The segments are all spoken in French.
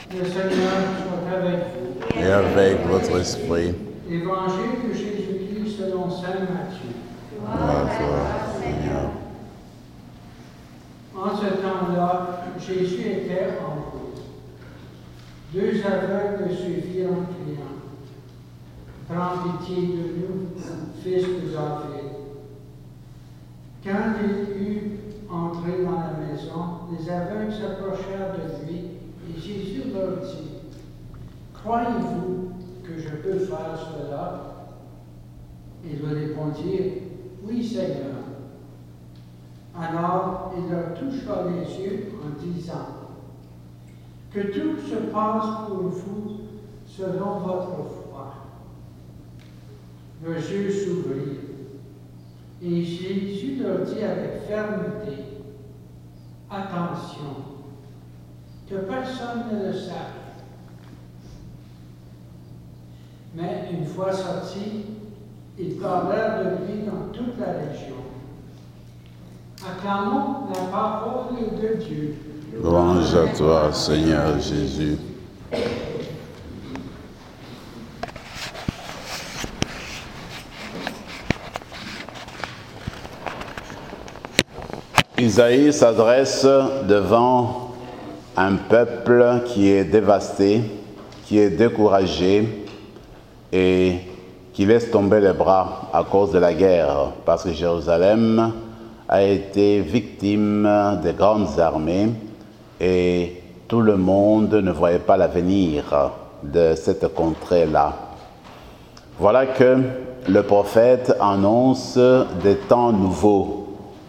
Le Seigneur soit avec vous. Et avec votre esprit. Évangile de Jésus-Christ selon saint Matthieu. Gloire à toi, Seigneur. En ce temps-là, Jésus était en route. Deux aveugles le suivirent en criant: Prends pitié de nous, fils de David. Quand il eut entré dans la maison, les aveugles s'approchèrent de lui et Jésus leur dit: Croyez-vous que je peux faire cela? Ils lui répondirent: Oui, Seigneur. Alors il leur toucha les yeux en disant: Que tout se passe pour vous selon votre foi. Leurs yeux s'ouvrirent. Et Jésus leur dit avec fermeté: Attention, que personne ne le sache. Mais une fois sortis, ils parlèrent de lui dans toute la région. Acclamons la parole de Dieu. Louange à toi, Seigneur Jésus. Isaïe s'adresse devant un peuple qui est dévasté, qui est découragé et qui laisse tomber les bras à cause de la guerre, parce que Jérusalem a été victime des grandes armées et tout le monde ne voyait pas l'avenir de cette contrée-là. Voilà que le prophète annonce des temps nouveaux,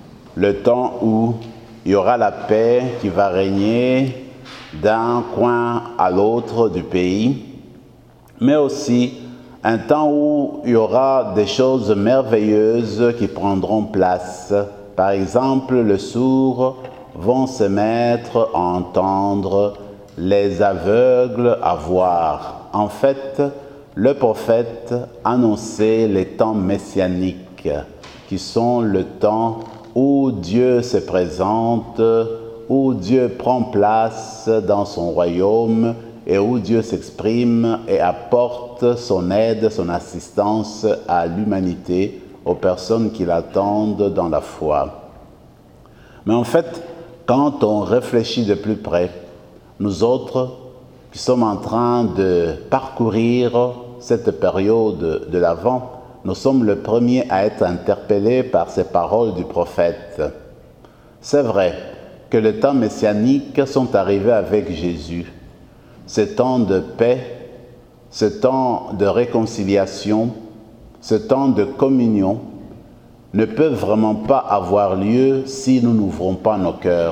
le temps où il y aura la paix qui va régner d'un coin à l'autre du pays, mais aussi un temps où il y aura des choses merveilleuses qui prendront place. Par exemple, les sourds vont se mettre à entendre, les aveugles à voir. En fait, le prophète annonçait les temps messianiques, qui sont le temps où Dieu se présente, où Dieu prend place dans son royaume et où Dieu s'exprime et apporte son aide, son assistance à l'humanité, aux personnes qui l'attendent dans la foi. Mais en fait, quand on réfléchit de plus près, nous autres qui sommes en train de parcourir cette période de l'Avent, nous sommes les premiers à être interpellés par ces paroles du prophète. C'est vrai que les temps messianiques sont arrivés avec Jésus. Ce temps de paix, ce temps de réconciliation, ce temps de communion ne peuvent vraiment pas avoir lieu si nous n'ouvrons pas nos cœurs,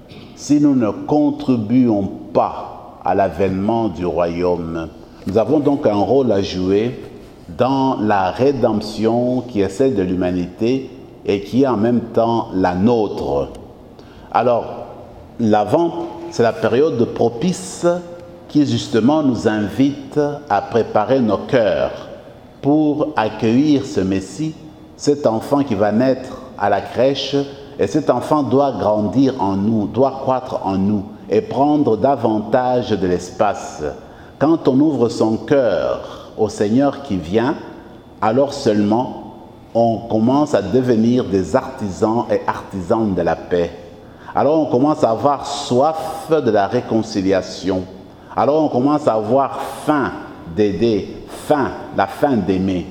si nous ne contribuons pas à l'avènement du royaume. Nous avons donc un rôle à jouer dans la rédemption qui est celle de l'humanité et qui est en même temps la nôtre. Alors, l'Avent, c'est la période propice qui justement nous invite à préparer nos cœurs pour accueillir ce Messie, cet enfant qui va naître à la crèche, et cet enfant doit grandir en nous, doit croître en nous et prendre davantage de l'espace. Quand on ouvre son cœur au Seigneur qui vient, alors seulement on commence à devenir des artisans et artisanes de la paix. Alors on commence à avoir soif de la réconciliation. Alors on commence à avoir faim d'aider, la faim d'aimer.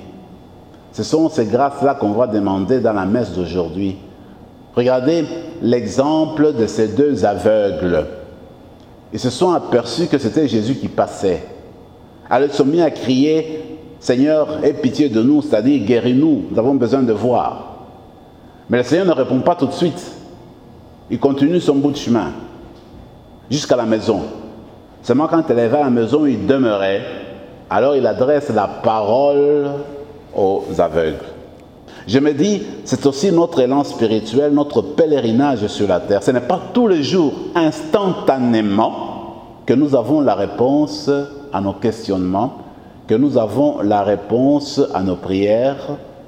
Ce sont ces grâces-là qu'on va demander dans la messe d'aujourd'hui. Regardez l'exemple de ces deux aveugles. Ils se sont aperçus que c'était Jésus qui passait. Alors ils se sont mis à crier: Seigneur, aie pitié de nous, c'est-à-dire guéris-nous, nous avons besoin de voir. Mais le Seigneur ne répond pas tout de suite. Il continue son bout de chemin jusqu'à la maison. Seulement quand il arrivait à la maison, il demeurait. Alors il adresse la parole aux aveugles. Je me dis, c'est aussi notre élan spirituel, notre pèlerinage sur la terre. Ce n'est pas tous les jours, instantanément, que nous avons la réponse à nos questionnements, que nous avons la réponse à nos prières,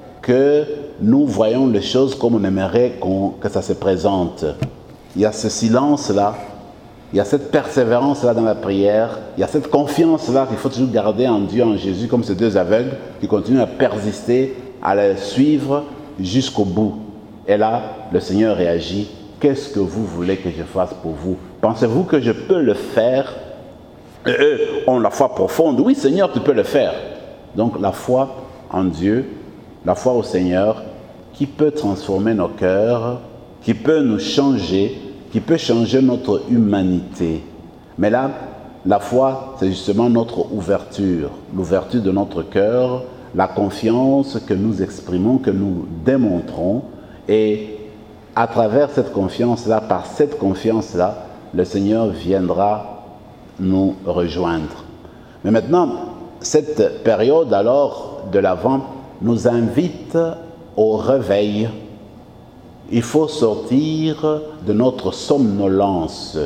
que nous voyons les choses comme on aimerait que ça se présente. Il y a ce silence-là, il y a cette persévérance-là dans la prière, il y a cette confiance-là qu'il faut toujours garder en Dieu, en Jésus, comme ces deux aveugles qui continuent à persister, à le suivre jusqu'au bout. Et là, le Seigneur réagit. Qu'est-ce que vous voulez que je fasse pour vous? Pensez-vous que je peux le faire? Et eux ont la foi profonde. Oui, Seigneur, tu peux le faire. Donc la foi en Dieu, la foi au Seigneur, qui peut transformer nos cœurs, qui peut nous changer, qui peut changer notre humanité. Mais là, la foi, c'est justement notre ouverture, l'ouverture de notre cœur, la confiance que nous exprimons, que nous démontrons. Et à travers cette confiance-là, par cette confiance-là, le Seigneur viendra nous rejoindre. Mais maintenant, cette période alors de l'Avent nous invite au réveil. Il faut sortir de notre somnolence.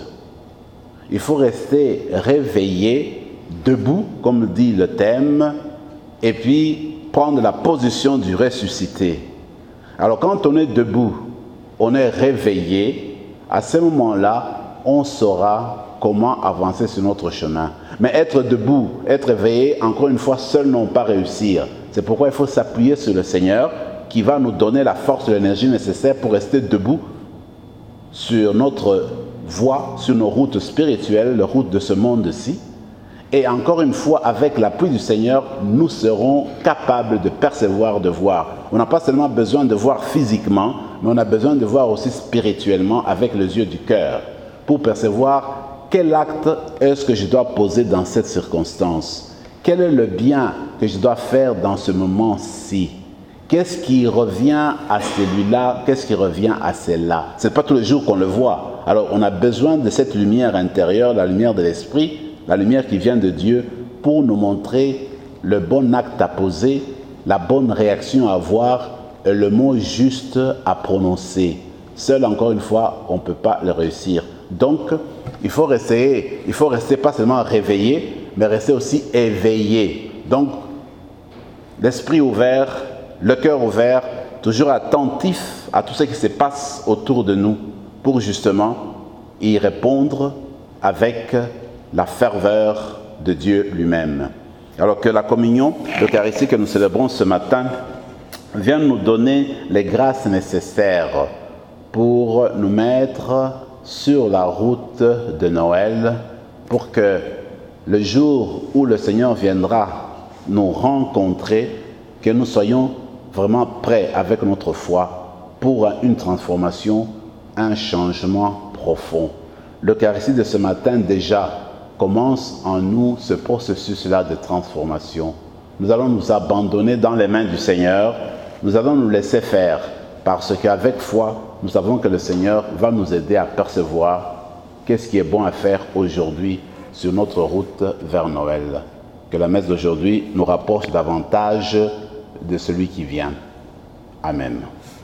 Il faut rester réveillé, debout, comme dit le thème, et puis prendre la position du ressuscité. Alors quand on est debout, on est réveillé, à ce moment-là, on saura comment avancer sur notre chemin. Mais être debout, être éveillé, encore une fois, seul n'ont pas réussir. C'est pourquoi il faut s'appuyer sur le Seigneur qui va nous donner la force et l'énergie nécessaire pour rester debout sur notre voie, sur nos routes spirituelles, les routes de ce monde-ci. Et encore une fois, avec l'appui du Seigneur, nous serons capables de percevoir, de voir. On n'a pas seulement besoin de voir physiquement, mais on a besoin de voir aussi spirituellement avec les yeux du cœur pour percevoir quel acte est-ce que je dois poser dans cette circonstance. Quel est le bien que je dois faire dans ce moment-ci? Qu'est-ce qui revient à celui-là? Qu'est-ce qui revient à celle-là? Ce n'est pas tous les jours qu'on le voit. Alors on a besoin de cette lumière intérieure, la lumière de l'esprit, la lumière qui vient de Dieu pour nous montrer le bon acte à poser, la bonne réaction à avoir et le mot juste à prononcer. Seul, encore une fois, on ne peut pas le réussir. Donc, il faut rester pas seulement réveillé, mais rester aussi éveillé. Donc, l'esprit ouvert, le cœur ouvert, toujours attentif à tout ce qui se passe autour de nous pour justement y répondre avec la ferveur de Dieu lui-même. Alors que la communion, l'Eucharistie que nous célébrons ce matin, vient nous donner les grâces nécessaires pour nous mettre sur la route de Noël, pour que le jour où le Seigneur viendra nous rencontrer, que nous soyons vraiment prêts avec notre foi pour une transformation, un changement profond. L'Eucharistie de ce matin déjà commence en nous ce processus-là de transformation. Nous allons nous abandonner dans les mains du Seigneur, nous allons nous laisser faire, parce qu'avec foi, nous savons que le Seigneur va nous aider à percevoir qu'est-ce qui est bon à faire aujourd'hui sur notre route vers Noël. Que la messe d'aujourd'hui nous rapproche davantage de celui qui vient. Amen.